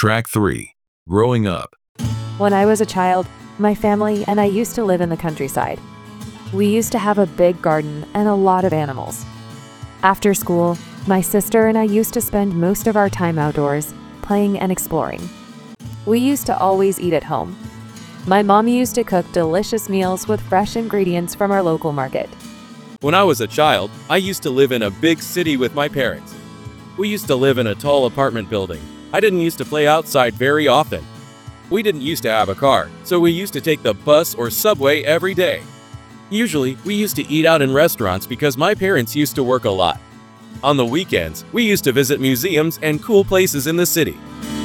Track 3. Growing Up. When I was a child, my family and I used to live in the countryside. We used to have a big garden and a lot of animals. After school, my sister and I used to spend most of our time outdoors, playing and exploring. We used to always eat at home. My mom used to cook delicious meals with fresh ingredients from our local market. When I was a child, I used to live in a big city with my parents. We used to live in a tall apartment building. I didn't used to play outside very often. We didn't used to have a car, so we used to take the bus or subway every day. Usually, we used to eat out in restaurants because my parents used to work a lot. On the weekends, we used to visit museums and cool places in the city.